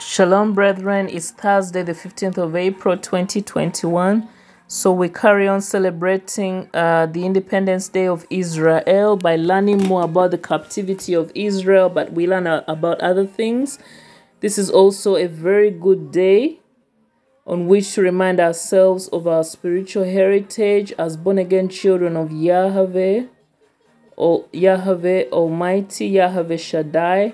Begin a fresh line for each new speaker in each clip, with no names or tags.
Shalom, brethren. It's Thursday, the 15th of April, 2021. So we carry on celebrating the Independence Day of Israel by learning more about the captivity of Israel, but we learn about other things. This is also a very good day on which to remind ourselves of our spiritual heritage as born-again children of Yahweh, or Yahweh Almighty, Yahweh Shaddai.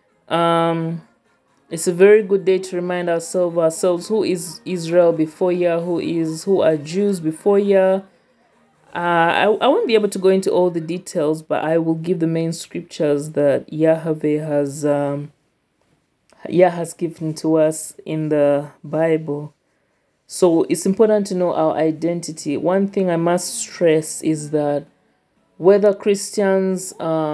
It's a very good day to remind ourselves who is Israel before Yah, who are Jews before Yah. I won't be able to go into all the details, but I will give the main scriptures that Yahweh has given to us in the Bible. So it's important to know our identity. One thing I must stress is that whether Christians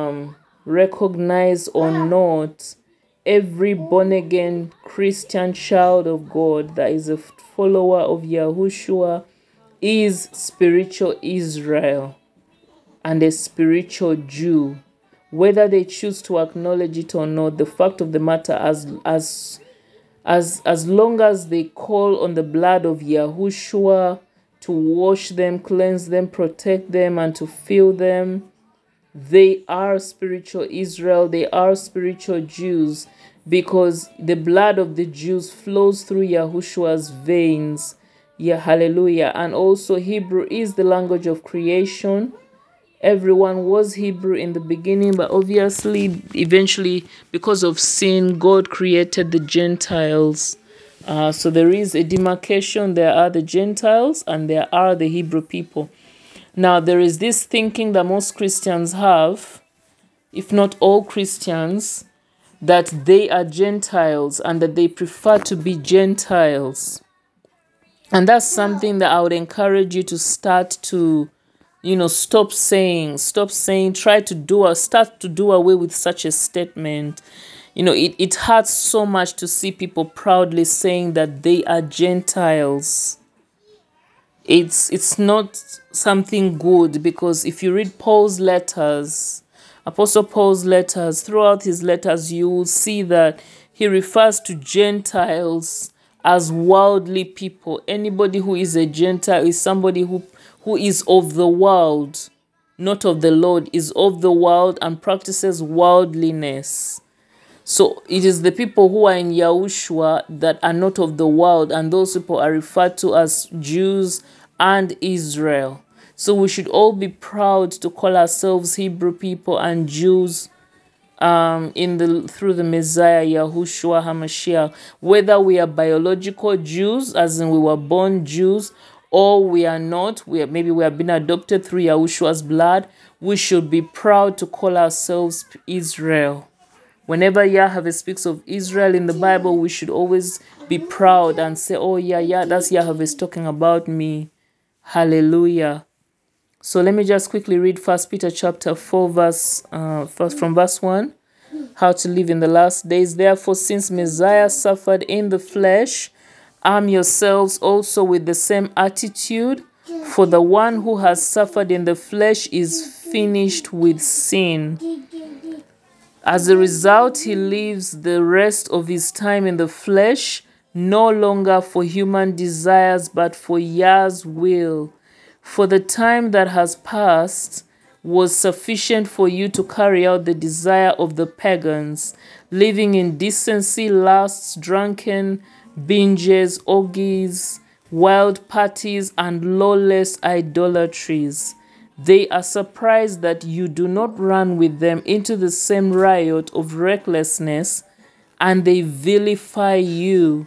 recognize or not, every born-again Christian child of God that is a follower of Yahushua is spiritual Israel and a spiritual Jew. Whether they choose to acknowledge it or not, the fact of the matter, as long as they call on the blood of Yahushua to wash them, cleanse them, protect them, and to fill them, they are spiritual Israel. They are spiritual Jews, because the blood of the Jews flows through Yahushua's veins. Yeah, hallelujah. And also Hebrew is the language of creation. Everyone was Hebrew in the beginning, but obviously, eventually, because of sin, God created the Gentiles. So there is a demarcation. There are the Gentiles and there are the Hebrew people. Now, there is this thinking that most Christians have, if not all Christians, that they are Gentiles and that they prefer to be Gentiles. And that's something that I would encourage you to start to, stop saying, start to do away with such a statement. It hurts so much to see people proudly saying that they are Gentiles. It's not something good, because if you read Paul's letters, Apostle Paul's letters, throughout his letters, you will see that he refers to Gentiles as worldly people. Anybody who is a Gentile is somebody who is of the world, not of the Lord, is of the world and practices worldliness. So it is the people who are in Yahushua that are not of the world, and those people are referred to as Jews and Israel. So we should all be proud to call ourselves Hebrew people and Jews through the Messiah Yahushua HaMashiach. Whether we are biological Jews, as in we were born Jews, or we are not, maybe we have been adopted through Yahushua's blood, we should be proud to call ourselves Israel. Whenever Yahweh speaks of Israel in the Bible, we should always be proud and say, oh yeah, that's Yahweh's talking about me. Hallelujah. So let me just quickly read 1 Peter chapter 4, from verse 1. How to live in the last days. Therefore, since Messiah suffered in the flesh, arm yourselves also with the same attitude. For the one who has suffered in the flesh is finished with sin. As a result, he lives the rest of his time in the flesh, no longer for human desires, but for Yah's will. For the time that has passed was sufficient for you to carry out the desire of the pagans, living in decency, lusts, drunken binges, orgies, wild parties, and lawless idolatries. They are surprised that you do not run with them into the same riot of recklessness, and they vilify you.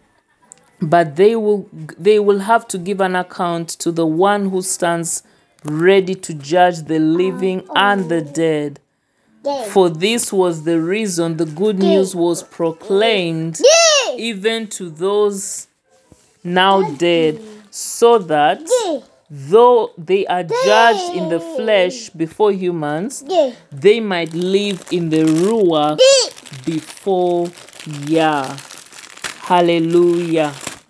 But they will have to give an account to the one who stands ready to judge the living and the dead. For this was the reason the good news was proclaimed even to those now dead, so that though they are judged in the flesh before humans, they might live in the Ruach before Yah. Hallelujah.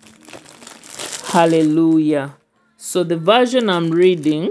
Hallelujah. So the version I'm reading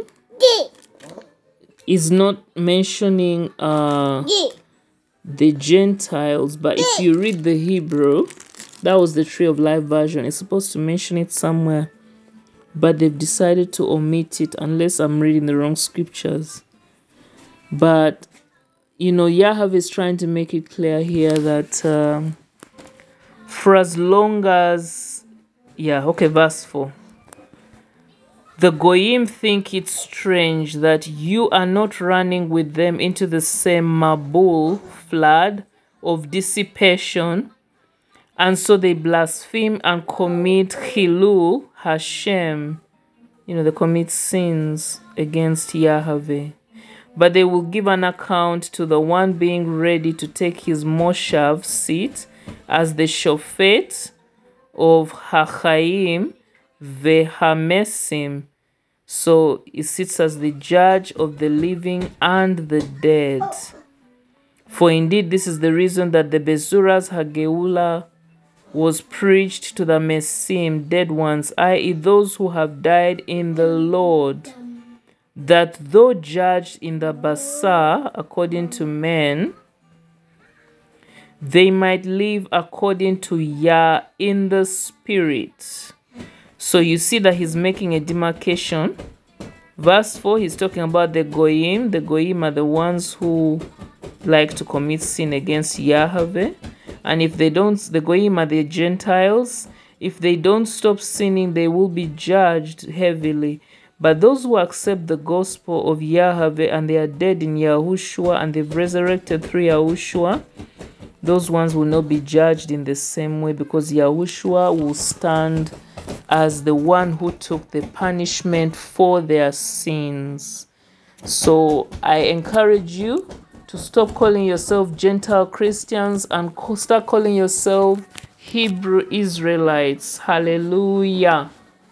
is not mentioning the Gentiles, but if you read the Hebrew, That was the Tree of Life version. It's supposed to mention it somewhere, but they've decided to omit it unless I'm reading the wrong scriptures. But, you know, Yahweh is trying to make it clear here that for as long as, verse 4. The Goyim think it strange that you are not running with them into the same Mabul flood of dissipation, and so they blaspheme and commit Chilul Hashem. You know, they commit sins against Yahweh. But they will give an account to the one being ready to take his Moshav seat as the Shofet of Hachaim Vehamesim. So he sits as the judge of the living and the dead. For indeed, this is the reason that the Bezuras Hageula was preached to the Mesim, dead ones, i.e. those who have died in the Lord, that though judged in the Basar according to men, they might live according to Yah in the Spirit. So you see that he's making a demarcation. Verse 4, he's talking about the Goyim. The Goyim are the ones who like to commit sin against Yahweh. And if they don't, the Goyim are the Gentiles. If they don't stop sinning, they will be judged heavily. But those who accept the gospel of Yahweh and they are dead in Yahushua and they've resurrected through Yahushua, those ones will not be judged in the same way, because Yahushua will stand as the one who took the punishment for their sins. So I encourage you to stop calling yourself Gentile Christians and start calling yourself Hebrew Israelites. Hallelujah.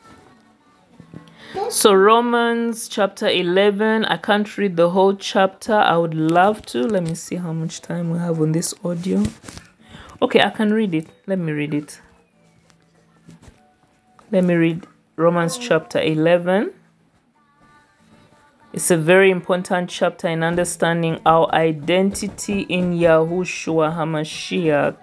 So Romans chapter 11, I can't read the whole chapter. I would love to. Let me see how much time we have on this audio. Okay, I can read it. Let me read it. Let me read Romans chapter 11. It's a very important chapter in understanding our identity in Yahushua HaMashiach.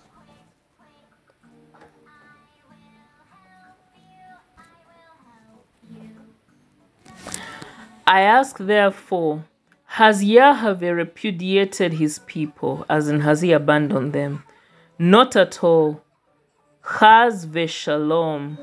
I ask therefore, has Yahweh repudiated his people, as in has he abandoned them? Not at all. Chaz v'shalom.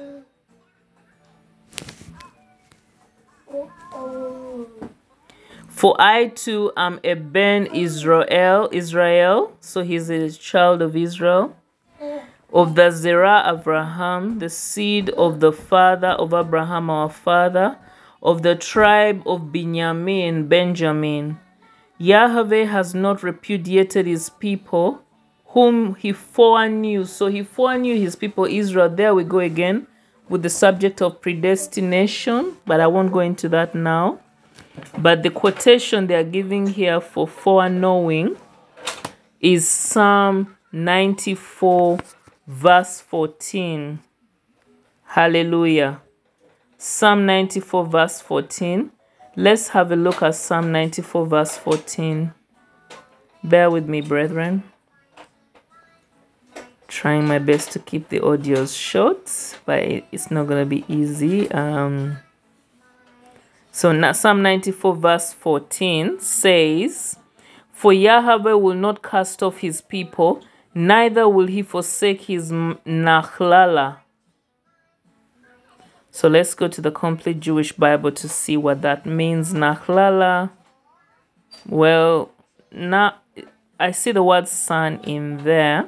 For I too am a Ben Israel, so he's a child of Israel, of the Zerah Abraham, the seed of the father of Abraham our father, of the tribe of Benjamin. Yahweh has not repudiated his people, whom he foreknew. So he foreknew his people Israel. There we go again with the subject of predestination, but I won't go into that now. But the quotation they are giving here for foreknowing is Psalm 94 verse 14. Hallelujah. Psalm 94 verse 14. Let's have a look at Psalm 94 verse 14. Bear with me, brethren. Trying my best to keep the audios short, but it's not going to be easy. So now Psalm 94 verse 14 says, for Yahweh will not cast off his people, neither will he forsake his Nachlala. So let's go to the Complete Jewish Bible to see what that means. Nachlala. Well, now I see the word son in there.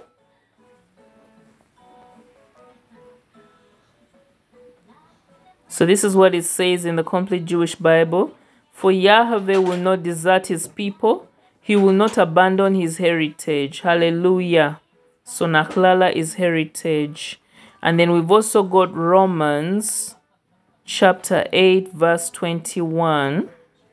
So this is what it says in the Complete Jewish Bible. For Yahweh will not desert his people. He will not abandon his heritage. Hallelujah. So Nachlala is heritage. And then we've also got Romans chapter 8 verse 29.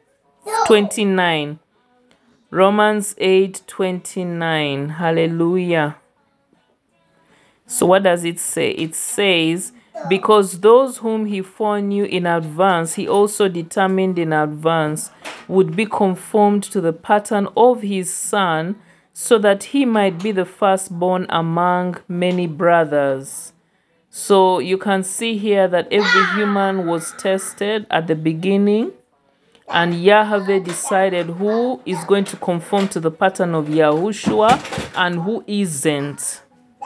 Romans 8:29. Hallelujah. So what does it say? It says, because those whom he foreknew in advance, he also determined in advance, would be conformed to the pattern of his Son, so that he might be the firstborn among many brothers. So you can see here that every human was tested at the beginning, and Yahweh decided who is going to conform to the pattern of Yahushua and who isn't.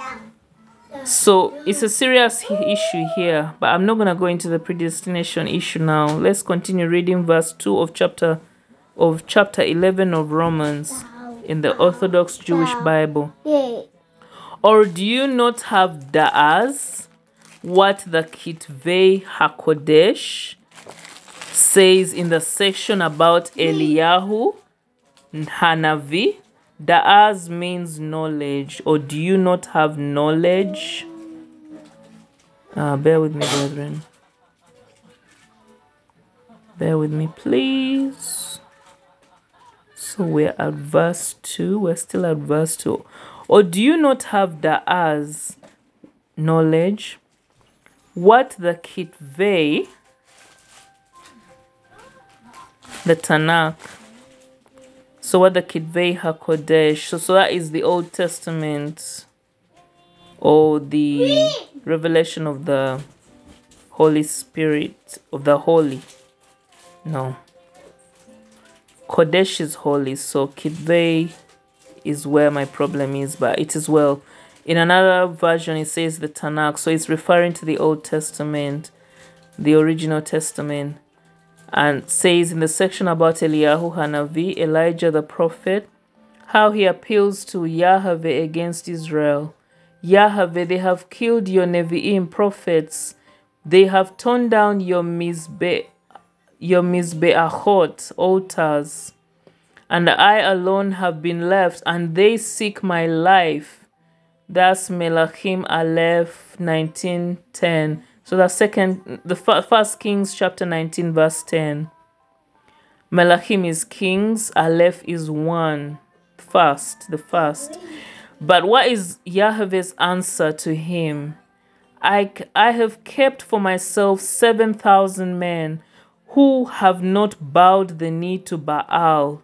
So it's a serious issue here, but I'm not going to go into the predestination issue now. Let's continue reading verse 2 of chapter 11 of Romans in the Orthodox Jewish Bible. Or do you not have da'as, what the Kitvei HaKodesh says in the section about Eliyahu Hanavi? Da'az means knowledge. Or do you not have knowledge? Bear with me, brethren. Bear with me, please. So we're at verse 2. We're still at verse 2. Or do you not have da'az, knowledge? What the Kitvei, the Tanakh. So what the Kitvei HaKodesh. So that is the Old Testament, or the revelation of the Holy Spirit, of the Holy. No. Kodesh is holy, so Kitvei is where my problem is, but it is well. In another version, it says the Tanakh, so it's referring to the Old Testament, the original Testament, and says in the section about Eliyahu Hanavi, Elijah the prophet, how he appeals to Yahweh against Israel. Yahweh, they have killed your Nevi'im prophets. They have torn down your Mizbeachot altars, and I alone have been left, and they seek my life. That's Melachim Aleph 19:10. So that's First Kings chapter 19 verse 10. Melachim is kings, Aleph is one, the first. But what is Yahweh's answer to him? I have kept for myself 7,000 men who have not bowed the knee to Baal.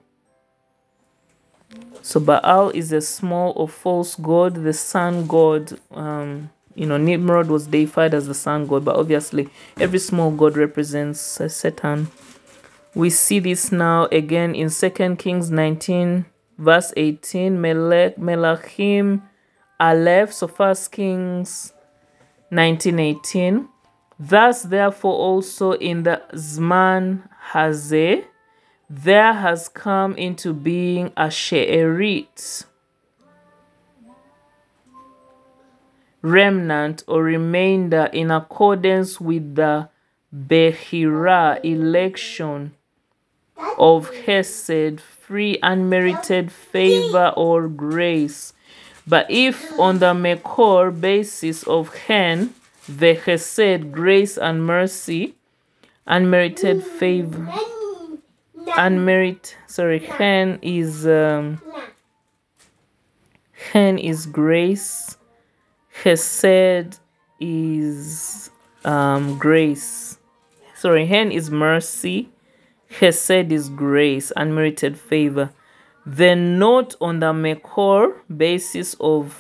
So Baal is a small or false god, the sun god. Nimrod was deified as the sun god, but obviously every small god represents Satan. We see this now again in 2 Kings 19 verse 18, Melachim Aleph, so 1 Kings 19:18. Thus therefore also in the Zman Hazeh there has come into being a She'erit, remnant or remainder, in accordance with the Bechira, election of Hesed, free unmerited favor or grace. But if on the Mekor basis of Hen, the Hesed, grace and mercy, unmerited favor, Hen is grace, Hesed is grace. Hen is mercy, Hesed is grace, unmerited favor. Then not on the Mekor basis of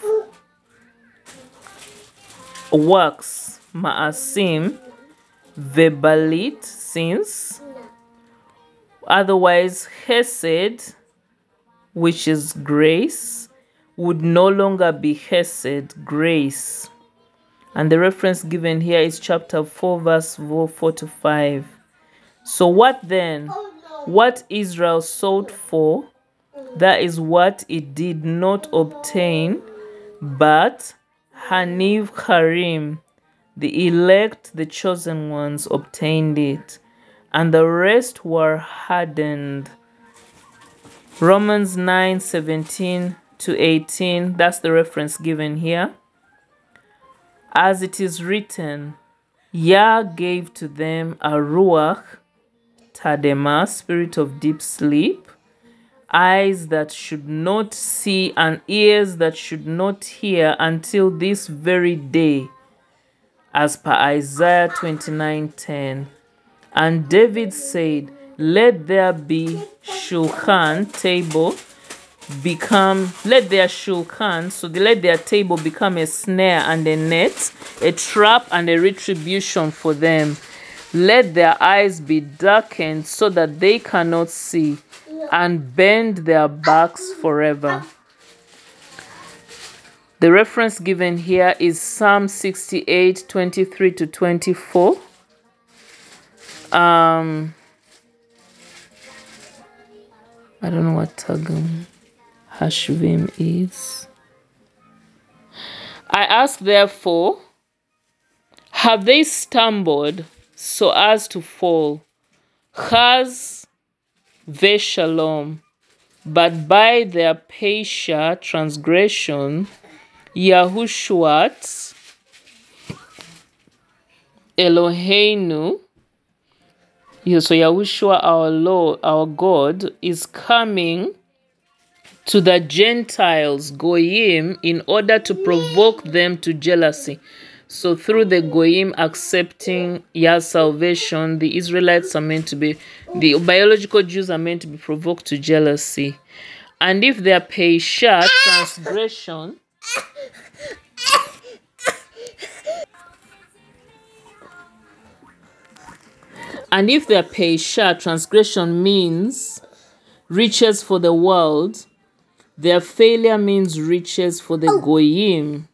works, Ma'asim, Vebalit, sins. Otherwise, Hesed, which is grace, would no longer be Hesed, grace. And the reference given here is chapter 4, verse 4 to 5. So what then? What Israel sought for, that is what it did not obtain, but Haniv Harim, the elect, the chosen ones, obtained it, and the rest were hardened. Romans 9:17 to 18, that's the reference given here. As it is written, Yah gave to them a Ruach Tadema, spirit of deep sleep, eyes that should not see and ears that should not hear until this very day, as per Isaiah 29:10. And David said, let there be shulchan, table, let their shulchan, so they let their table become a snare and a net, a trap and a retribution for them. Let their eyes be darkened so that they cannot see, and bend their backs forever. The reference given here is Psalm 68, 23 to 24. I don't know what Targum Hashvim is. I ask, therefore, have they stumbled so as to fall? Chaz Veshalom, but by their Pesha transgression, Yahushuat Eloheinu, so Yahushua our Lord, our God, is coming to the Gentiles, Goyim, in order to provoke them to jealousy. So through the Goyim accepting Yah's salvation, the Israelites are meant to be, the biological Jews are meant to be provoked to jealousy. And if their Pesha transgression, transgression means riches for the world, their failure means riches for the Goyim.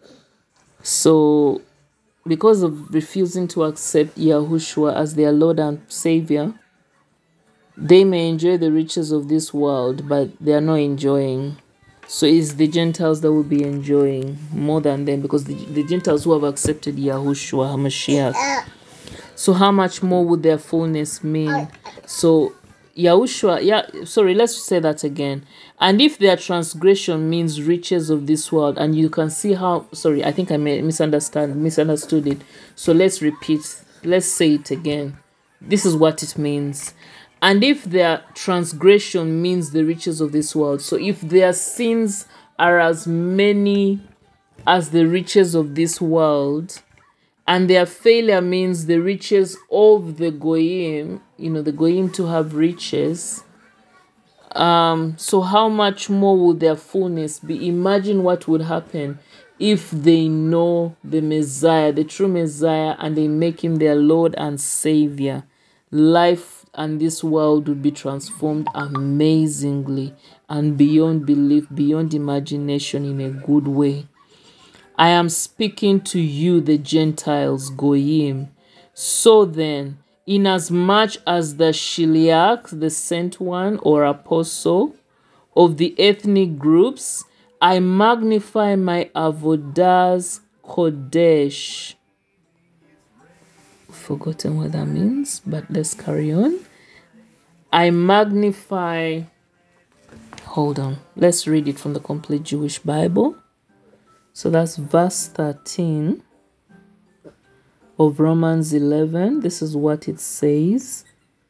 So, because of refusing to accept Yahushua as their Lord and Savior, they may enjoy the riches of this world, but they are not enjoying. So it's the Gentiles that will be enjoying more than them, because the Gentiles who have accepted Yahushua HaMashiach. So how much more would their fullness mean? So Yahushua, let's say that again. And if their transgression means riches of this world, and you can see how, I think I may misunderstood it. So let's say it again. This is what it means. And if their transgression means the riches of this world, so if their sins are as many as the riches of this world, and their failure means the riches of the Goyim, the Goyim to have riches. So how much more will their fullness be? Imagine what would happen if they know the Messiah, the true Messiah, and they make him their Lord and Savior. Life and this world would be transformed amazingly and beyond belief, beyond imagination, in a good way. I am speaking to you, the Gentiles, Goyim. So then, inasmuch as the Shiliach, the sent one or apostle of the ethnic groups, I magnify my Avodas Kodesh. Forgotten what that means, but let's carry on. I magnify. Hold on. Let's read it from the Complete Jewish Bible. So that's verse 13 of Romans 11. This is what it says.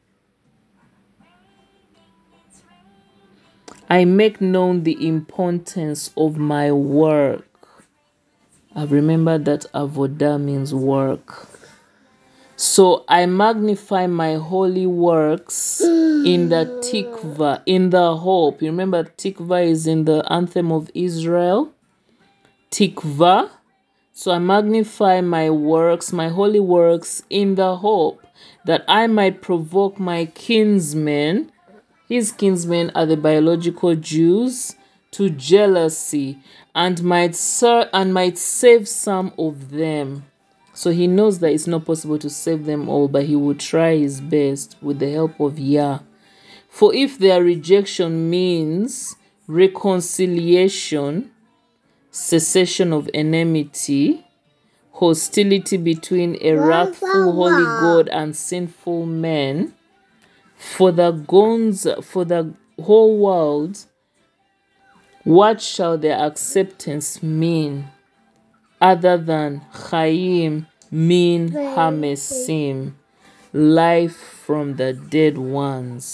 I make known the importance of my work. I've remembered that avodah means work. So I magnify my holy works in the tikva, in the hope. You remember tikva is in the anthem of Israel. Tikva. So I magnify my works, my holy works, in the hope that I might provoke my kinsmen, his kinsmen are the biological Jews, to jealousy, and might save some of them. So he knows that it's not possible to save them all, but he will try his best with the help of Yah. For if their rejection means reconciliation, cessation of enmity, hostility between a wrathful holy God and sinful men, for the whole world, what shall their acceptance mean other than Chaim min Hamesim, life from the dead ones?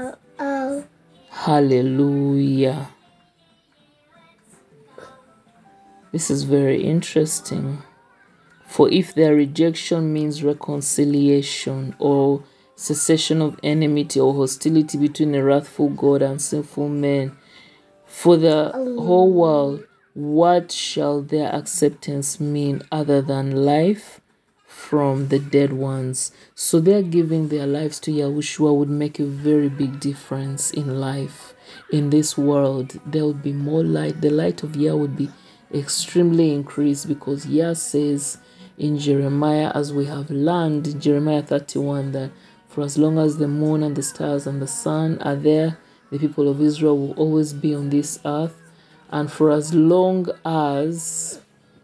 Hallelujah. This is very interesting. For if their rejection means reconciliation or cessation of enmity or hostility between a wrathful God and sinful men, For the whole world, what shall their acceptance mean other than life from the dead ones? So their giving their lives to Yahushua would make a very big difference in life. In this world, there would be more light. The light of Yah would be extremely increased, because Yah says in Jeremiah, as we have learned in Jeremiah 31, that for as long as the moon and the stars and the sun are there, the people of Israel will always be on this earth. And for as long as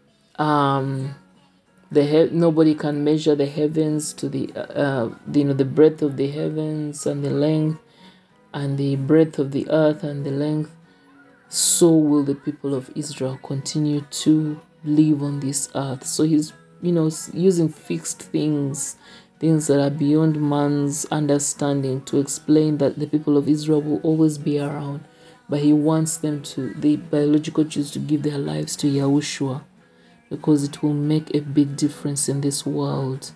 nobody can measure the heavens to the breadth of the heavens and the length, and the breadth of the earth and the length, so will the people of Israel continue to live on this earth. So he's using fixed things that are beyond man's understanding, to explain that the people of Israel will always be around, but he wants the biological Jews, to give their lives to Yahushua, because it will make a big difference in this world.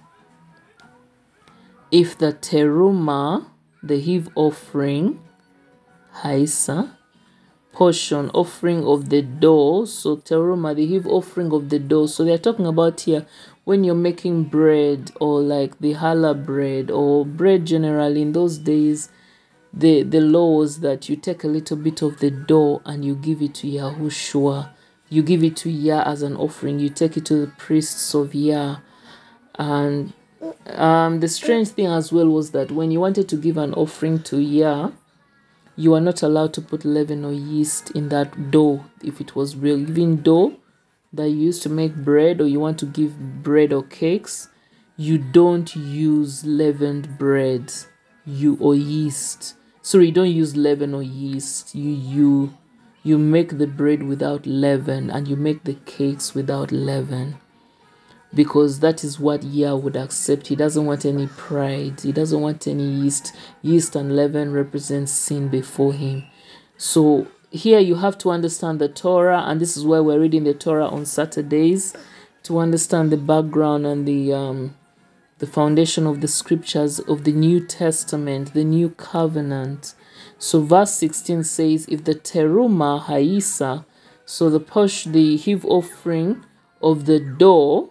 If the teruma, the heave offering, haisa, portion, offering of the dough, so teruma, the heave offering of the dough. So they're talking about here when you're making bread, or like the challah bread, or bread generally. In those days, the law was that you take a little bit of the dough and you give it to Yahushua. You give it to Yah as an offering. You take it to the priests of Yah. And the strange thing as well was that when you wanted to give an offering to Yah, you are not allowed to put leaven or yeast in that dough. If it was real, even dough that you used to make bread, or you want to give bread or cakes, you don't use leavened bread, or yeast. Sorry, you don't use leaven or yeast. You make the bread without leaven, and you make the cakes without leaven, because that is what Yah would accept. He doesn't want any pride. He doesn't want any yeast. Yeast and leaven represents sin before him. So here you have to understand the Torah, and this is why we're reading the Torah on Saturdays, to understand the background and the foundation of the scriptures of the New Testament, the New Covenant. So verse 16 says, if the teruma haisa, so the heave offering of the dough,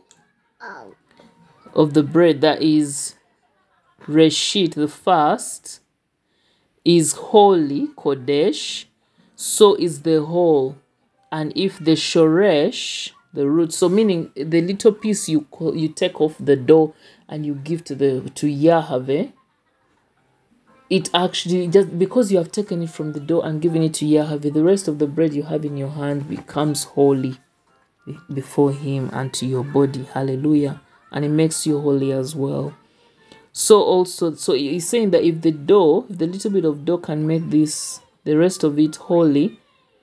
of the bread, that is Reshit, the first, is holy, Kodesh, so is the whole. And if the shoresh, the root, so meaning the little piece you take off the dough and you give to Yahweh, it actually, just because you have taken it from the dough and given it to Yahweh, the rest of the bread you have in your hand becomes holy before him and to your body. Hallelujah. And it makes you holy as well. So he's saying that if the little bit of dough can make the rest of it holy,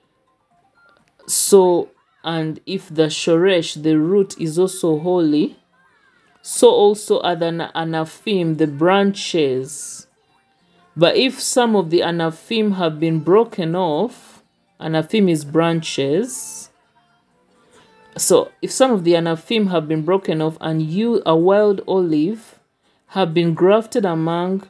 so, and if the shoresh, the root, is also holy, so also are the anaphim, the branches. But if some of the anaphim have been broken off, anaphim is branches. So if some of the anaphim have been broken off, and you, a wild olive, have been grafted among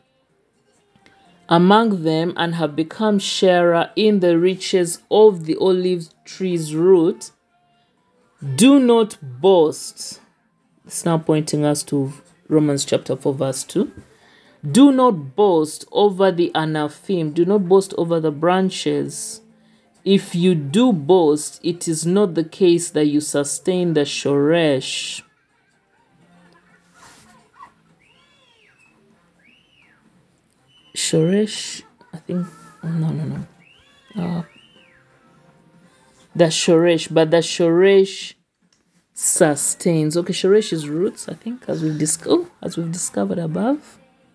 them, and have become sharer in the riches of the olive tree's root, do not boast. It's now pointing us to Romans chapter 4 verse 2. Do not boast over the anaphim. Do not boast over the branches. If you do boast, it is not the case that you sustain the shoresh. Shoresh, I think, no. The shoresh, but the shoresh sustains. Okay, shoresh is roots, I think, as we've discovered above.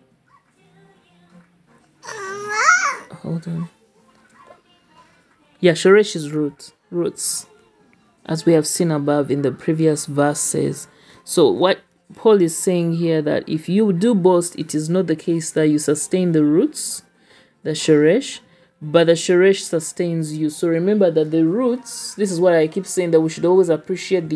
Hold on. Yeah, shoresh is roots, as we have seen above in the previous verses. So what Paul is saying here, that if you do boast, it is not the case that you sustain the roots, the shoresh, but the shoresh sustains you. So remember that the roots, this is what I keep saying, that we should always appreciate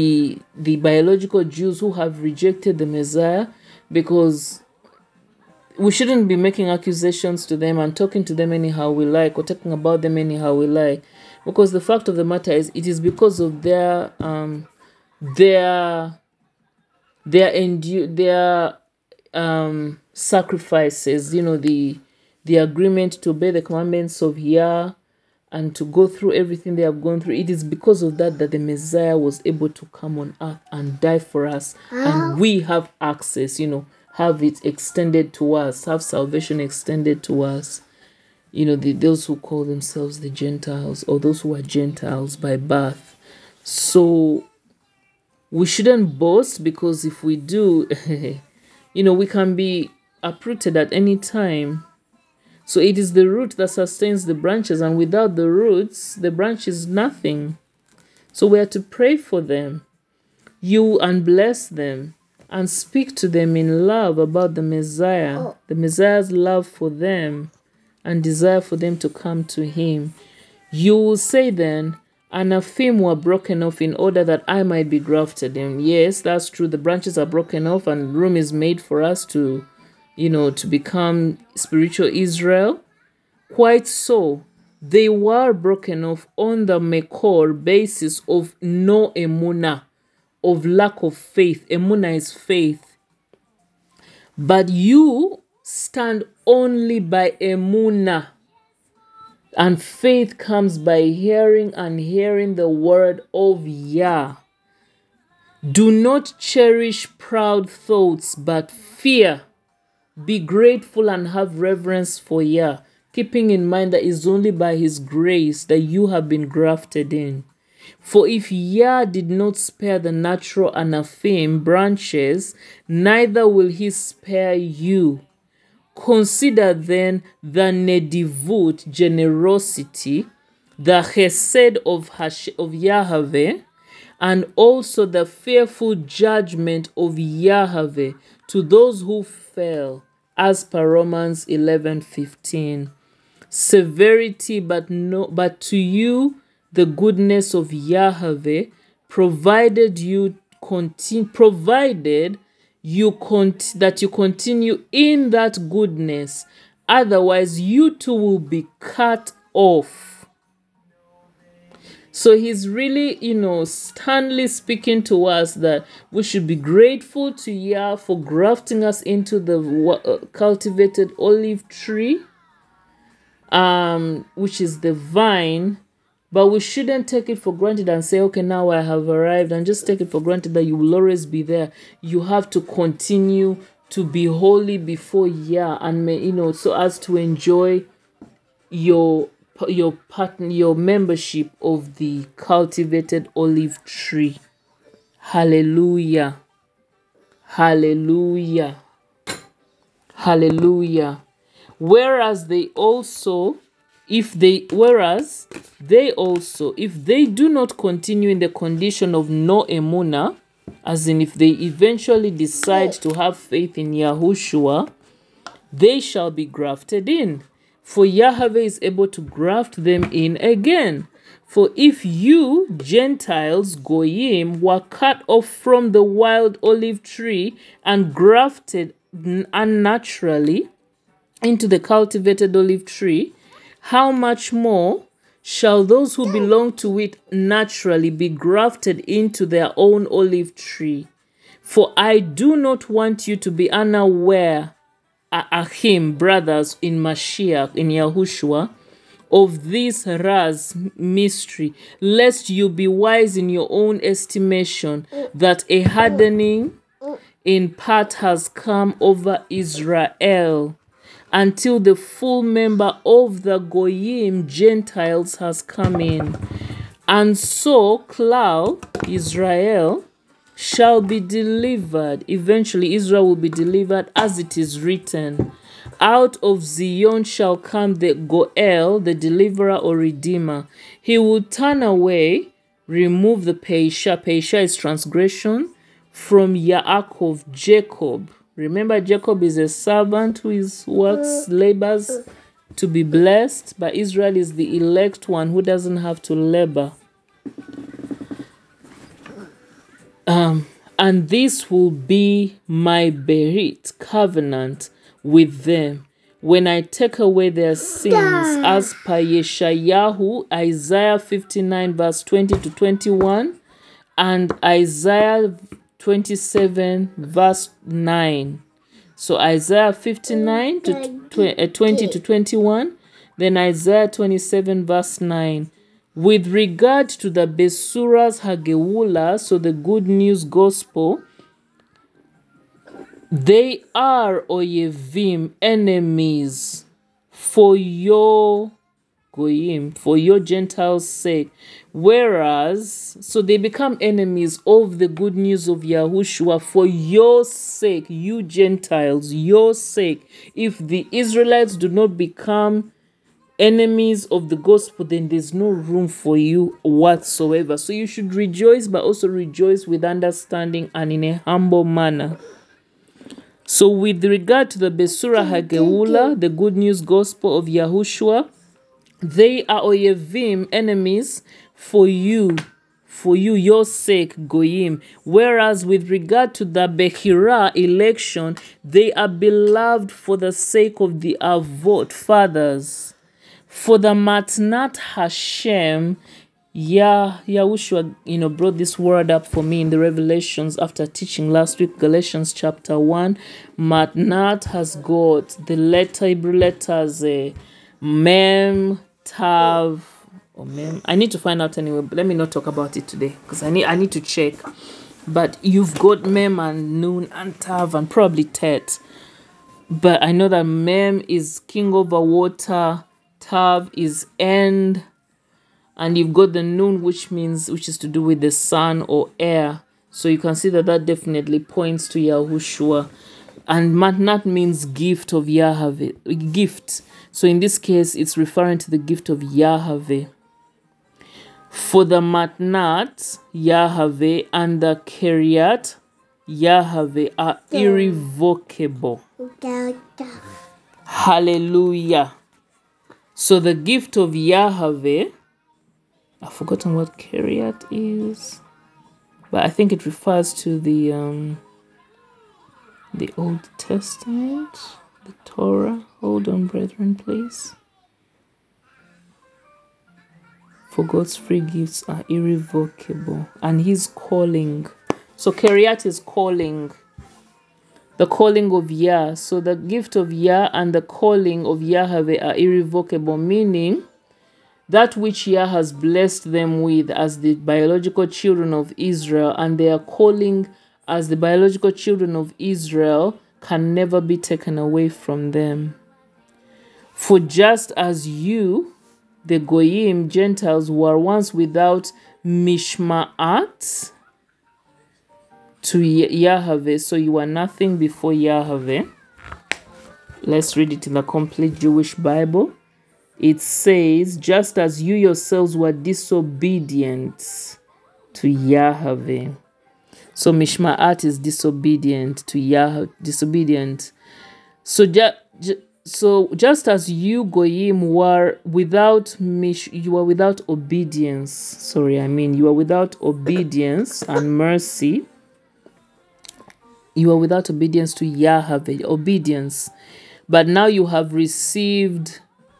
the biological Jews who have rejected the Messiah, because we shouldn't be making accusations to them and talking to them anyhow we like, or talking about them anyhow we like, because the fact of the matter is it is because of their their sacrifices, the agreement to obey the commandments of Yah and to go through everything they have gone through. It is because of that that the Messiah was able to come on earth and die for us, and we have access, have it extended to us, have salvation extended to us. Those who call themselves the Gentiles, or those who are Gentiles by birth. So we shouldn't boast, because if we do, we can be uprooted at any time. So it is the root that sustains the branches, and without the roots, the branch is nothing. So we are to pray for them, and bless them, and speak to them in love about the Messiah, the Messiah's love for them, and desire for them to come to him. You will say then, anaphim were broken off in order that I might be grafted in. Yes, that's true. The branches are broken off and room is made for us to, to become spiritual Israel. Quite so. They were broken off on the Mekor basis of no emuna, of lack of faith. Emuna is faith. But you stand only by emuna. And faith comes by hearing, and hearing the word of Yah. Do not cherish proud thoughts, but fear. Be grateful and have reverence for Yah, keeping in mind that it's only by his grace that you have been grafted in. For if Yah did not spare the natural anaphim branches, neither will he spare you. Consider then the nedivut, generosity, the chesed of Yahweh, and also the fearful judgment of Yahweh to those who fell, as per Romans 11:15. Severity, but to you the goodness of Yahweh, provided that you continue in that goodness. Otherwise, you too will be cut off. So he's really, sternly speaking to us that we should be grateful to Yah for grafting us into the cultivated olive tree, which is the vine. But we shouldn't take it for granted and say, okay, now I have arrived, and just take it for granted that you will always be there. You have to continue to be holy before Yah, and so as to enjoy your membership of the cultivated olive tree. Hallelujah. Hallelujah. Hallelujah. Whereas they also, if they do not continue in the condition of no emuna, as in if they eventually decide to have faith in Yahushua, they shall be grafted in. For Yahweh is able to graft them in again. For if you, Gentiles, Goyim, were cut off from the wild olive tree and grafted unnaturally into the cultivated olive tree, how much more shall those who belong to it naturally be grafted into their own olive tree? For I do not want you to be unaware, Achim, brothers in Mashiach, in Yahushua, of this Raz mystery, lest you be wise in your own estimation, that a hardening in part has come over Israel, until the full member of the Goyim, Gentiles, has come in. And so, Klal, Israel, shall be delivered. Eventually, Israel will be delivered, as it is written. Out of Zion shall come the Goel, the deliverer or redeemer. He will turn away, remove the Peisha. Peisha is transgression, from Yaakov, Jacob. Remember, Jacob is a servant who works, labors to be blessed, but Israel is the elect one who doesn't have to labor. And this will be my Berit covenant with them when I take away their sins, as per Yeshayahu, Isaiah 59 verse 20 to 21, and Isaiah 27 verse 9. So Isaiah 59 to 20 to 21, then Isaiah 27 verse 9. With regard to the Besuras Hageulah, so the good news gospel, they are Oyevim, enemies, for your Goyim, for your Gentiles' sake. Whereas, so they become enemies of the good news of Yahushua for your sake, you Gentiles, your sake. If the Israelites do not become enemies of the gospel, then there's no room for you whatsoever. So you should rejoice, but also rejoice with understanding and in a humble manner. So with regard to the Besura Hageulah, the good news gospel of Yahushua, they are Oyevim, enemies, for you, your sake, Goyim. Whereas with regard to the Bechira, election, they are beloved for the sake of the Avot, fathers. For the Matnat Hashem, Yahushua, brought this word up for me in the Revelations after teaching last week, Galatians chapter 1. Matnat has got the Hebrew letters, Mem, Tav, or Mem. I need to find out anyway, but let me not talk about it today because I need to check. But you've got Mem and Nun and Tav and probably Tet. But I know that Mem is king over water, Tav is end, and you've got the Nun, which is to do with the sun or air. So you can see that definitely points to Yahushua. And Matnat means gift of Yahweh, gift. So in this case, it's referring to the gift of Yahweh. For the Matnat, Yahweh, and the Kiryat, Yahweh, are irrevocable. Hallelujah. So the gift of Yahweh, I've forgotten what Kiryat is, but I think it refers to the Old Testament, the Torah. Hold on, brethren, please. For God's free gifts are irrevocable, and His calling. So Kiryat is calling, the calling of Yah. So the gift of Yah and the calling of Yahweh are irrevocable, meaning that which Yah has blessed them with as the biological children of Israel, and their calling as the biological children of Israel, can never be taken away from them. For just as you, the Goyim, Gentiles, were once without Mishma'at to Yahweh, so you are nothing before Yahweh. Let's read it in the Complete Jewish Bible. It says, just as you yourselves were disobedient to Yahweh. So Mishma'at is disobedient to Yahweh, disobedient. So just as you Goyim were without you are without obedience. You are without obedience and mercy. You are without obedience to Yahweh, obedience. But now you have received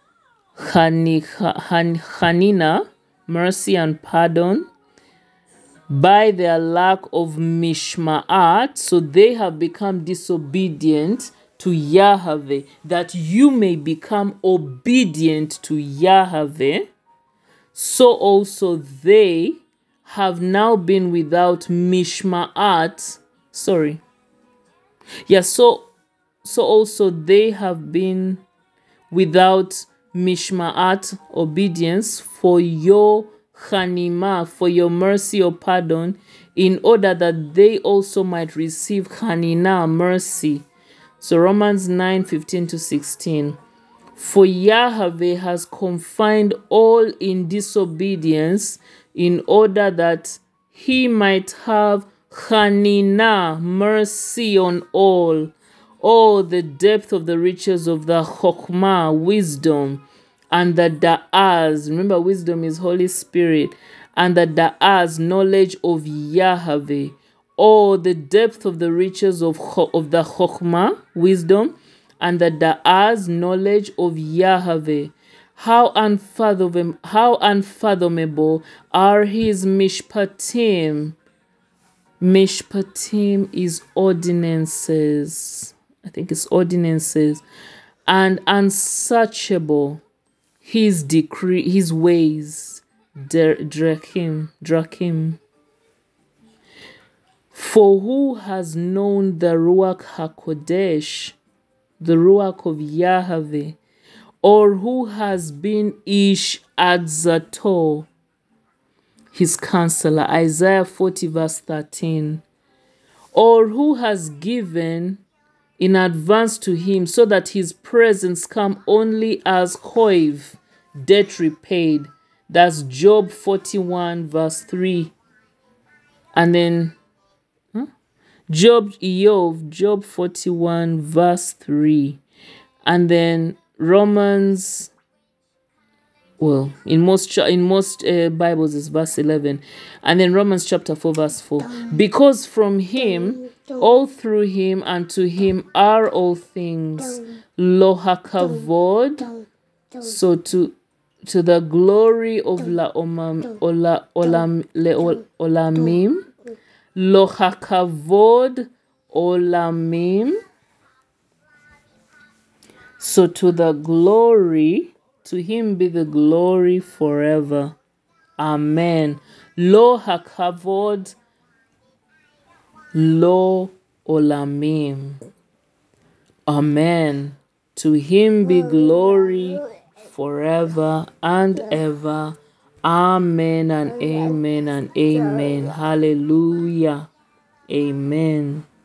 Chanina, mercy and pardon, by their lack of Mishma'at, so they have become disobedient to Yahweh, that you may become obedient to Yahweh. So also they have now been without Mishma'at. So also they have been without Mishma'at, obedience, for your Chanima, for your mercy or pardon, in order that they also might receive Chanina, mercy. So Romans 9:15 to 16. For Yahweh has confined all in disobedience, in order that He might have Chanina, mercy on all. Oh, the depth of the riches of the Chokhmah, wisdom, and the Da'az. Remember, wisdom is Holy Spirit. And the Da'az, knowledge of Yahweh. Oh, the depth of the riches of the Chokhmah, wisdom, and the Da'az knowledge of Yahweh. How unfathomable are his mishpatim. Mishpatim is ordinances. I think it's ordinances. And unsearchable his decree, his ways. Drachim. For who has known the Ruach HaKodesh, the Ruach of Yahweh, or who has been Ish Adzato, his counselor? Isaiah 40 verse 13. Or who has given in advance to him, so that his presence come only as Hoiv, debt repaid. That's Job 41 verse 3. And then Job 41 verse 3. And then Romans, well, in most Bibles is verse 11. And then Romans chapter 4 verse 4. Because from him, all through him, and to him are all things. Lo hakavod. So to the glory of olamim. Lo hakavod olamim. So to the glory, to him be the glory forever. Amen. Lo hakavod lo olamim. Amen. To him be glory forever and ever. Amen and amen and amen. Hallelujah. Amen.